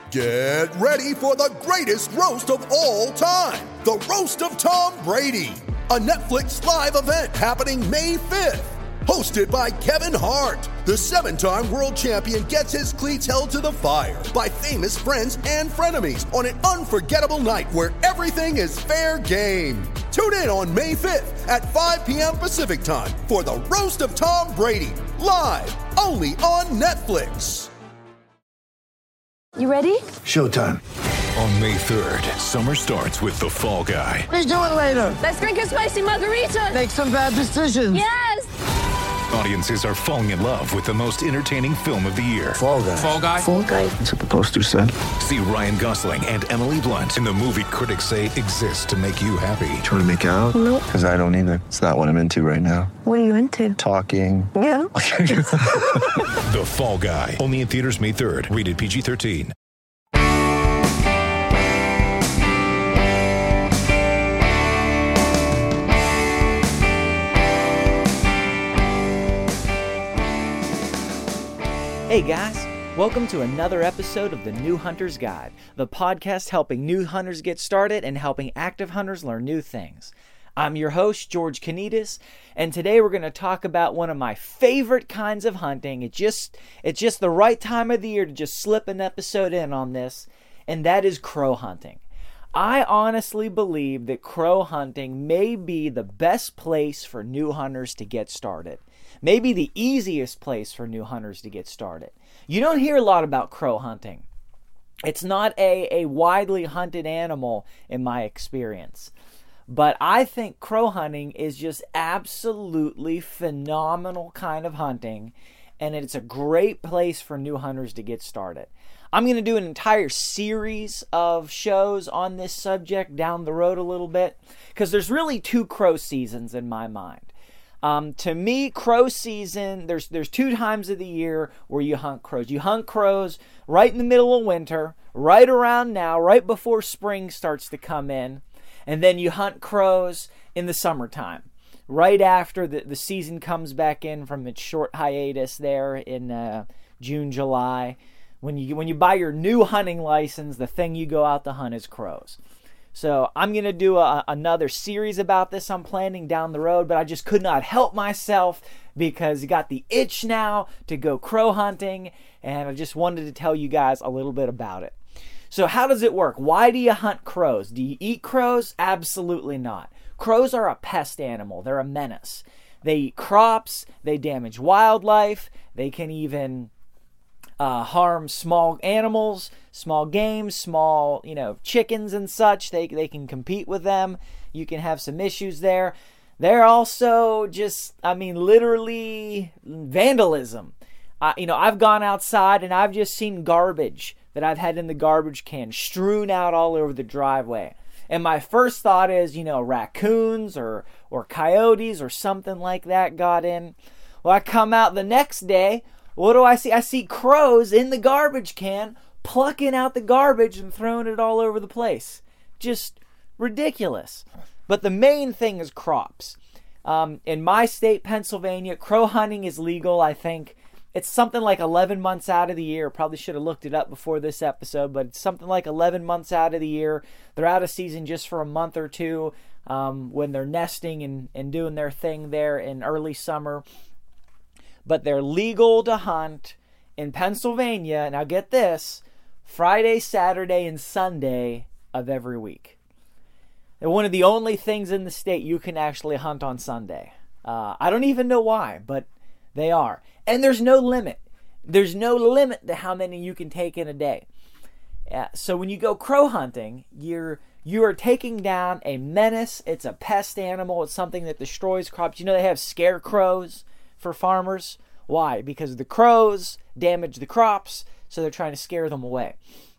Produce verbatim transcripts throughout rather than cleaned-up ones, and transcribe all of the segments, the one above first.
Get ready for the greatest roast of all time, the Roast of Tom Brady, a Netflix live event happening May fifth. Hosted by Kevin Hart, the seven-time world champion gets his cleats held to the fire by famous friends and frenemies on an unforgettable night where everything is fair game. Tune in on May fifth at five p.m. Pacific time for the Roast of Tom Brady, live only on Netflix. You ready? Showtime. On May third, summer starts with The Fall Guy. Let's do it later. Let's drink a spicy margarita. Make some bad decisions. Yes! Audiences are falling in love with the most entertaining film of the year. Fall Guy. Fall Guy? Fall Guy. That's what the poster said. See Ryan Gosling and Emily Blunt in the movie critics say exists to make you happy. Trying to make it out? Nope. Because I don't either. It's not what I'm into right now. What are you into? Talking. Yeah. The Fall Guy. Only in theaters May third. Rated P G thirteen. Hey guys, welcome to another episode of the New Hunter's Guide, the podcast helping new hunters get started and helping active hunters learn new things. I'm your host, George Kanitas, and today we're going to talk about one of my favorite kinds of hunting. It just, it's just the right time of the year to just slip an episode in on this, and that is crow hunting. I honestly believe that crow hunting may be the best place for new hunters to get started. Maybe the easiest place for new hunters to get started. You don't hear a lot about crow hunting. It's not a, a widely hunted animal in my experience. But I think crow hunting is just absolutely phenomenal kind of hunting, and it's a great place for new hunters to get started. I'm going to do an entire series of shows on this subject down the road a little bit, because there's really two crow seasons in my mind. Um, to me, crow season, there's there's two times of the year where you hunt crows. You hunt crows right in the middle of winter, right around now, right before spring starts to come in. And then you hunt crows in the summertime, right after the, the season comes back in from its short hiatus there in uh, June, July. When you when you buy your new hunting license, the thing you go out to hunt is crows. So I'm going to do a, another series about this I'm planning down the road, but I just could not help myself because you got the itch now to go crow hunting, and I just wanted to tell you guys a little bit about it. So how does it work? Why do you hunt crows? Do you eat crows? Absolutely not. Crows are a pest animal. They're a menace. They eat crops. They damage wildlife. They can even uh, harm small animals, small game, small, you know, chickens and such. They they can compete with them. You can have some issues there. They're also just, I mean, literally vandalism. Uh, you know, I've gone outside and I've just seen garbage that I've had in the garbage can strewn out all over the driveway. And my first thought is, you know, raccoons or, or coyotes or something like that got in. Well, I come out the next day. What do I see? I see crows in the garbage can plucking out the garbage and throwing it all over the place. Just ridiculous. But the main thing is crops. Um, in my state, Pennsylvania, crow hunting is legal, I think. It's something like eleven months out of the year. Probably should have looked it up before this episode, but it's something like eleven months out of the year. They're out of season just for a month or two um, when they're nesting and, and doing their thing there in early summer. But they're legal to hunt in Pennsylvania. Now get this, Friday, Saturday, and Sunday of every week. They're one of the only things in the state you can actually hunt on Sunday. Uh, I don't even know why, but they are. And there's no limit. There's no limit to how many you can take in a day. Uh, so when you go crow hunting, you're you are taking down a menace. It's a pest animal. It's something that destroys crops. You know they have scarecrows for farmers. Why? Because the crows damage the crops, so they're trying to scare them away.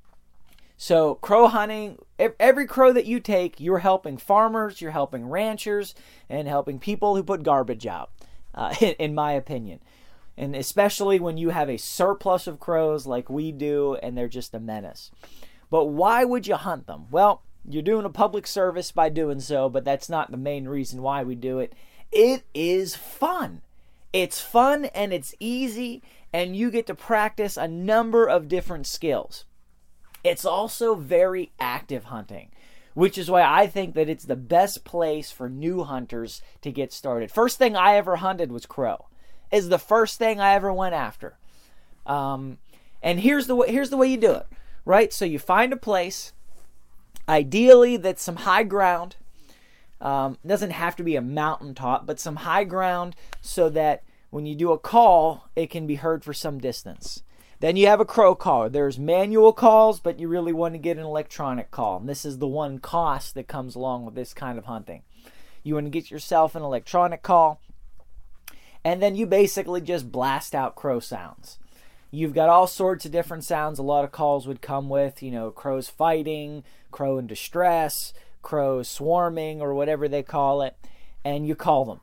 So crow hunting, every crow that you take, you're helping farmers, you're helping ranchers, and helping people who put garbage out, uh, in, in my opinion. And especially when you have a surplus of crows like we do, and they're just a menace. But why would you hunt them? Well, you're doing a public service by doing so, but that's not the main reason why we do it. It is fun. It's fun and it's easy, and you get to practice a number of different skills. It's also very active hunting, which is why I think that it's the best place for new hunters to get started. First thing I ever hunted was crow. Is the first thing I ever went after. Um, and here's the way, here's the way you do it, right? So you find a place, ideally that's some high ground. Um, it doesn't have to be a mountaintop, but some high ground so that when you do a call, it can be heard for some distance. Then you have a crow caller. There's manual calls, but you really want to get an electronic call. And this is the one cost that comes along with this kind of hunting. You want to get yourself an electronic call, and then you basically just blast out crow sounds. You've got all sorts of different sounds a lot of calls would come with, you know, crows fighting, crow in distress, crows swarming, or whatever they call it, and you call them.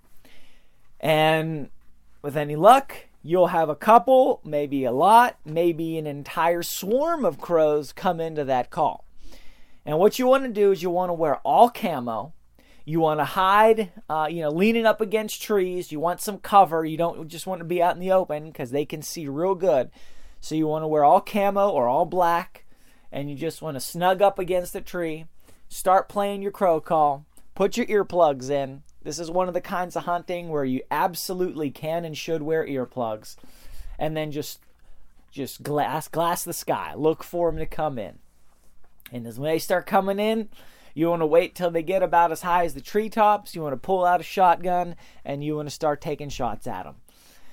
And with any luck, you'll have a couple, maybe a lot, maybe an entire swarm of crows come into that call. And what you want to do is you want to wear all camo. You want to hide, uh, you know, leaning up against trees. You want some cover. You don't just want to be out in the open because they can see real good. So you want to wear all camo or all black, and you just want to snug up against the tree, start playing your crow call, put your earplugs in. This is one of the kinds of hunting where you absolutely can and should wear earplugs, and then just just glass glass the sky. Look for them to come in. And as when they start coming in, you want to wait till they get about as high as the treetops. You want to pull out a shotgun, and you want to start taking shots at them.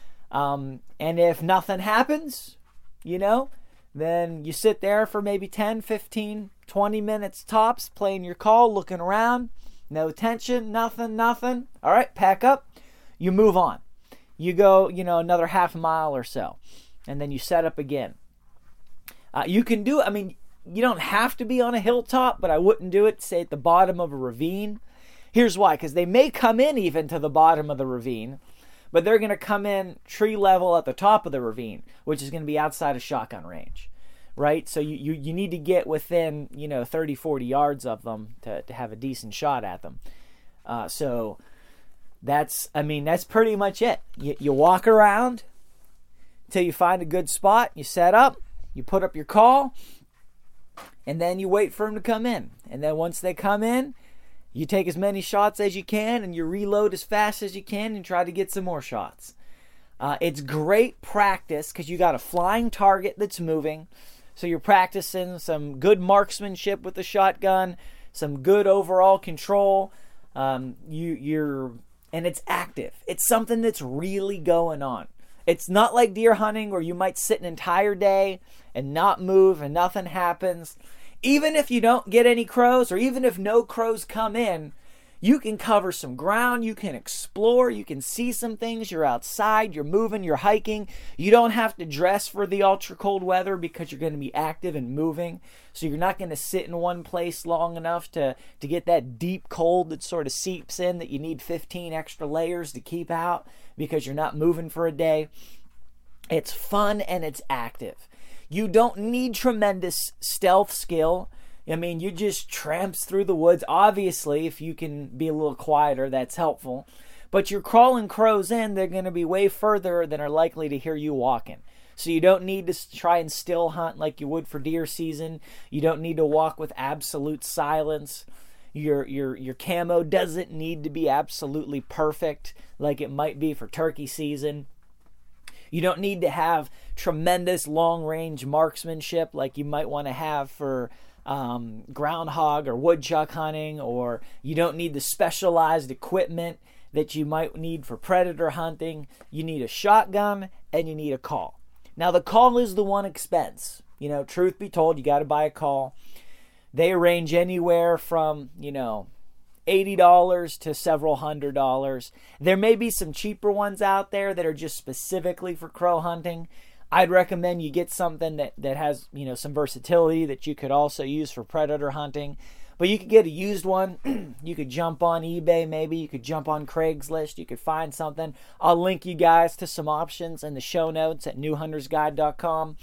Um, and if nothing happens, you know, then you sit there for maybe ten, fifteen, twenty minutes tops, playing your call, looking around. No tension, nothing, nothing. All right, pack up. You move on. You go, you know, another half mile or so, and then you set up again. Uh, you can do, I mean, you don't have to be on a hilltop, but I wouldn't do it, say, at the bottom of a ravine. Here's why, because they may come in even to the bottom of the ravine, but they're going to come in tree level at the top of the ravine, which is going to be outside of shotgun range, right? So you, you, you need to get within, you know, thirty, forty yards of them to, to have a decent shot at them. Uh, so that's, I mean, that's pretty much it. You, you walk around until you find a good spot, you set up, you put up your call, and then you wait for them to come in. And then once they come in, you take as many shots as you can, and you reload as fast as you can and try to get some more shots. Uh, it's great practice because you got a flying target that's moving. So you're practicing some good marksmanship with the shotgun, some good overall control. Um, you, you're, and it's active. It's something that's really going on. It's not like deer hunting where you might sit an entire day and not move and nothing happens. Even if you don't get any crows, or even if no crows come in, you can cover some ground, you can explore, you can see some things, you're outside, you're moving, you're hiking. You don't have to dress for the ultra cold weather because you're going to be active and moving. So you're not going to sit in one place long enough to, to get that deep cold that sort of seeps in that you need fifteen extra layers to keep out because you're not moving for a day. It's fun and it's active. You don't need tremendous stealth skill. I mean, you just tramps through the woods. Obviously, if you can be a little quieter, that's helpful. But you're crawling crows in, they're going to be way further than are likely to hear you walking. So you don't need to try and still hunt like you would for deer season. You don't need to walk with absolute silence. Your your your camo doesn't need to be absolutely perfect like it might be for turkey season. You don't need to have tremendous long-range marksmanship like you might want to have for um, groundhog or woodchuck hunting, or you don't need the specialized equipment that you might need for predator hunting. You need a shotgun and you need a call. Now, the call is the one expense. You know, truth be told, you got to buy a call. They range anywhere from, you know, eighty dollars to several hundred dollars. There may be some cheaper ones out there that are just specifically for crow hunting. I'd recommend you get something that, that has, you know, some versatility that you could also use for predator hunting. But you could get a used one. You could jump on eBay maybe. You could jump on Craigslist. You could find something. I'll link you guys to some options in the show notes at new hunters guide dot com.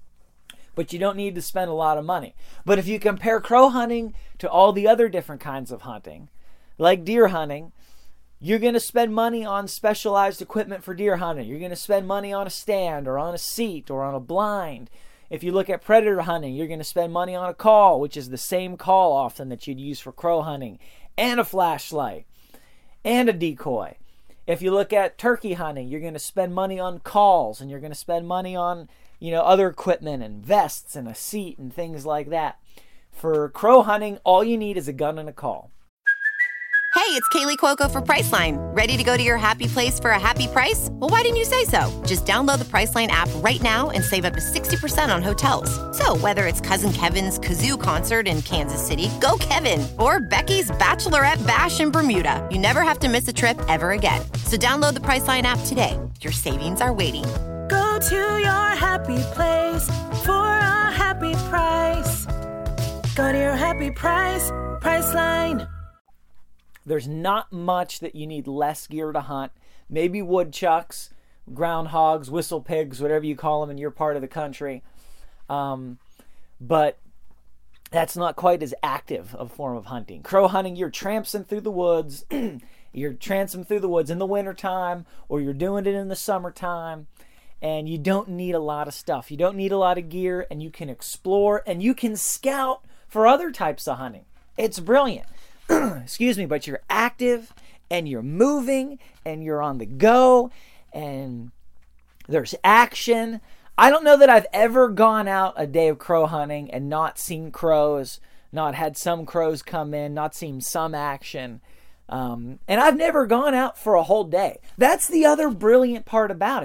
But you don't need to spend a lot of money. But if you compare crow hunting to all the other different kinds of hunting, like deer hunting, you're going to spend money on specialized equipment for deer hunting. You're going to spend money on a stand or on a seat or on a blind. If you look at predator hunting, you're going to spend money on a call, which is the same call often that you'd use for crow hunting, and a flashlight, and a decoy. If you look at turkey hunting, you're going to spend money on calls, and you're going to spend money on, you know, other equipment and vests and a seat and things like that. For crow hunting, all you need is a gun and a call. Hey, it's Kaylee Cuoco for Priceline. Ready to go to your happy place for a happy price? Well, why didn't you say so? Just download the Priceline app right now and save up to sixty percent on hotels. So whether it's Cousin Kevin's Kazoo Concert in Kansas City, go Kevin, or Becky's Bachelorette Bash in Bermuda, you never have to miss a trip ever again. So download the Priceline app today. Your savings are waiting. Go to your happy place for a happy price. Go to your happy price, Priceline. There's not much that you need less gear to hunt. Maybe woodchucks, groundhogs, whistle pigs, whatever you call them in your part of the country. Um, but that's not quite as active a form of hunting. Crow hunting, you're tramping through the woods. You're tramping through the woods in the wintertime, or you're doing it in the summertime. And you don't need a lot of stuff. You don't need a lot of gear, and you can explore, and you can scout for other types of hunting. It's brilliant. Excuse me, but you're active and you're moving and you're on the go and there's action. I don't know that I've ever gone out a day of crow hunting and not seen crows, not had some crows come in, not seen some action. Um, and I've never gone out for a whole day. That's the other brilliant part about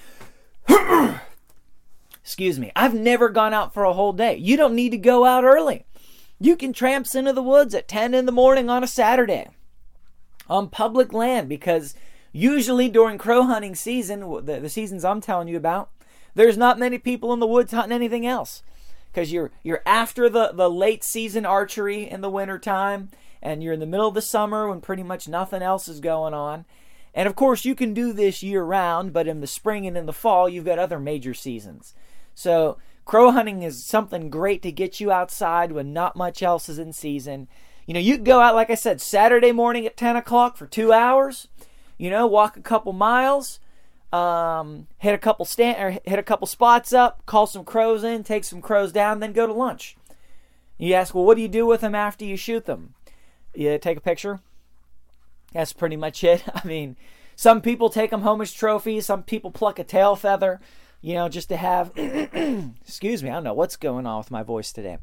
it. Excuse me. I've never gone out for a whole day. You don't need to go out early. You can tramp into the woods at ten in the morning on a Saturday on public land, because usually during crow hunting season, the, the seasons I'm telling you about, there's not many people in the woods hunting anything else, because you're you're after the, the late season archery in the wintertime, and you're in the middle of the summer when pretty much nothing else is going on. And of course you can do this year round, but in the spring and in the fall you've got other major seasons. So crow hunting is something great to get you outside when not much else is in season. You know, you can go out, like I said, Saturday morning at ten o'clock for two hours. You know, walk a couple miles, um, hit a couple stand or hit a couple spots up, call some crows in, take some crows down, then go to lunch. You ask, well, what do you do with them after you shoot them? You take a picture. That's pretty much it. I mean, some people take them home as trophies. Some people pluck a tail feather, you know, just to have, excuse me, I don't know what's going on with my voice today.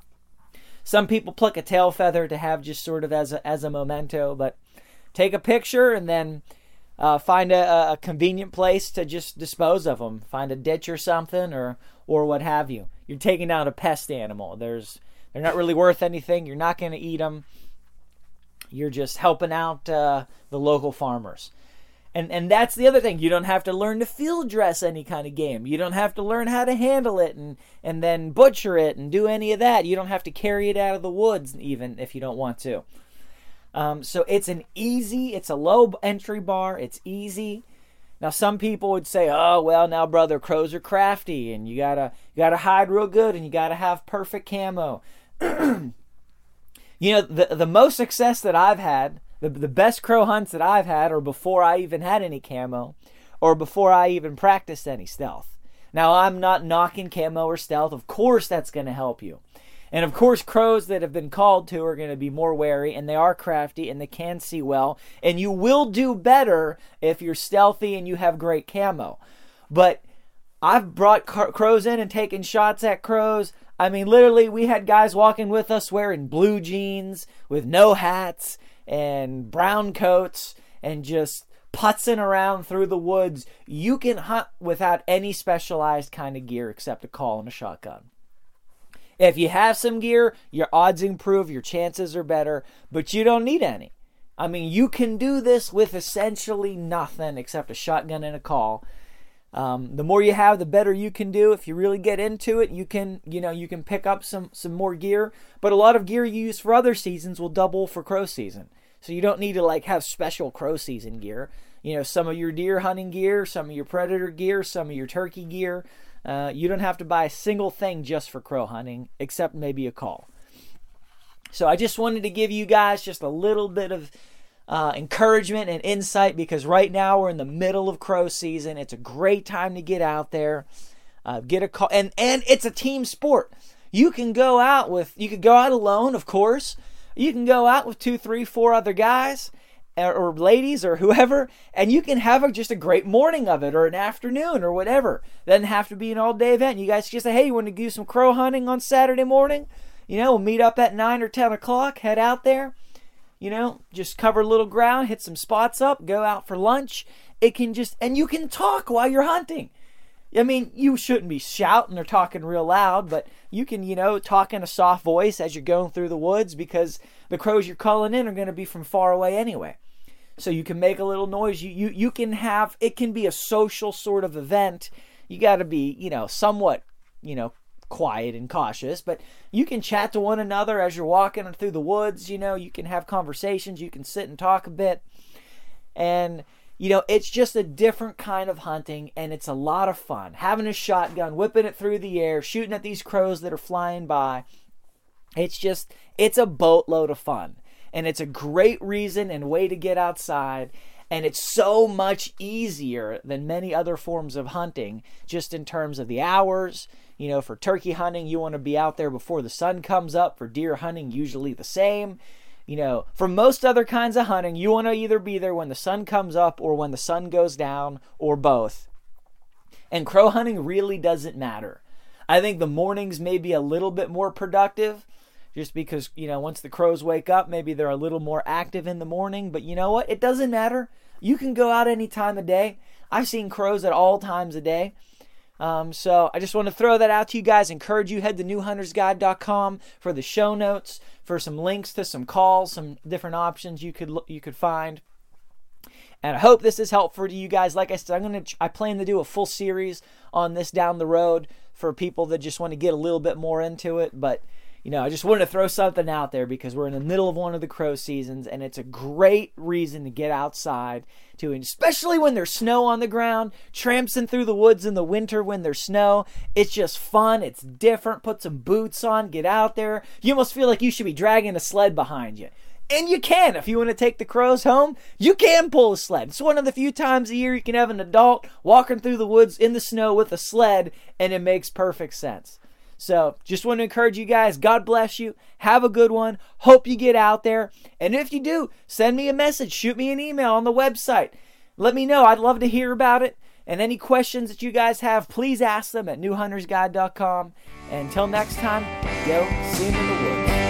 Some people pluck a tail feather to have just sort of as a, as a memento, but take a picture and then uh, find a, a convenient place to just dispose of them. Find a ditch or something, or or what have you. You're taking down a pest animal. There's They're not really worth anything. You're not going to eat them. You're just helping out uh, the local farmers. And and that's the other thing. You don't have to learn to field dress any kind of game. You don't have to learn how to handle it and, and then butcher it and do any of that. You don't have to carry it out of the woods even if you don't want to. Um, so it's an easy, it's a low entry bar. It's easy. Now some people would say, oh, well, now, brother, crows are crafty and you gotta, you gotta hide real good and you gotta have perfect camo. You know, the, the most success that I've had, The, the best crow hunts that I've had are before I even had any camo or before I even practiced any stealth. Now, I'm not knocking camo or stealth. Of course, that's going to help you. And of course, crows that have been called to are going to be more wary, and they are crafty, and they can see well. And you will do better if you're stealthy and you have great camo. But I've brought crows in and taken shots at crows. I mean, literally, we had guys walking with us wearing blue jeans with no hats and brown coats and just putzing around through the woods. You can hunt without any specialized kind of gear except a call and a shotgun. If you have some gear, your odds improve, your chances are better, but you don't need any. I mean, you can do this with essentially nothing except a shotgun and a call. Um, the more you have, the better you can do. If you really get into it, you can, you know, you can pick up some, some more gear, but a lot of gear you use for other seasons will double for crow season. So you don't need to like have special crow season gear. You know, some of your deer hunting gear, some of your predator gear, some of your turkey gear. Uh, you don't have to buy a single thing just for crow hunting, except maybe a call. So I just wanted to give you guys just a little bit of uh, encouragement and insight, because right now we're in the middle of crow season. It's a great time to get out there. Uh, get a call, and and it's a team sport. You can go out with, you could go out alone, of course. You can go out with two, three, four other guys or, or ladies or whoever, and you can have a, just a great morning of it or an afternoon or whatever. Doesn't have to be an all-day event. You guys just say, hey, you want to do some crow hunting on Saturday morning? You know, we'll meet up at nine or ten o'clock, head out there. You know, just cover a little ground, hit some spots up, go out for lunch. It can just, and you can talk while you're hunting. I mean, you shouldn't be shouting or talking real loud, but you can, you know, talk in a soft voice as you're going through the woods because the crows you're calling in are going to be from far away anyway. So you can make a little noise. You you you can have, it can be a social sort of event. You got to be, you know, somewhat, you know, quiet and cautious, but you can chat to one another as you're walking through the woods. You know, you can have conversations. You can sit and talk a bit. And you know, it's just a different kind of hunting, and it's a lot of fun. Having a shotgun, whipping it through the air, shooting at these crows that are flying by. It's just, it's a boatload of fun. And it's a great reason and way to get outside. And it's so much easier than many other forms of hunting, just in terms of the hours. You know, for turkey hunting, you want to be out there before the sun comes up. For deer hunting, usually the same. You know, for most other kinds of hunting, you want to either be there when the sun comes up or when the sun goes down, or both. And crow hunting really doesn't matter. I think the mornings may be a little bit more productive, just because, you know, once the crows wake up, maybe they're a little more active in the morning. But you know what? It doesn't matter. You can go out any time of day. I've seen crows at all times of day. Um, so I just want to throw that out to you guys. Encourage you, head to new hunters guide dot com for the show notes, for some links to some calls, some different options you could you could find. And I hope this is helpful to you guys. Like I said, I'm gonna I plan to do a full series on this down the road for people that just want to get a little bit more into it. But you know, I just wanted to throw something out there because we're in the middle of one of the crow seasons, and it's a great reason to get outside, to, especially when there's snow on the ground, tramping through the woods in the winter when there's snow. It's just fun. It's different. Put some boots on. Get out there. You almost feel like you should be dragging a sled behind you. And you can. If you want to take the crows home, you can pull a sled. It's one of the few times a year you can have an adult walking through the woods in the snow with a sled, and it makes perfect sense. So just want to encourage you guys. God bless you. Have a good one. Hope you get out there. And if you do, send me a message. Shoot me an email on the website. Let me know. I'd love to hear about it. And any questions that you guys have, please ask them at new hunters guide dot com. And until next time, go see them in the woods.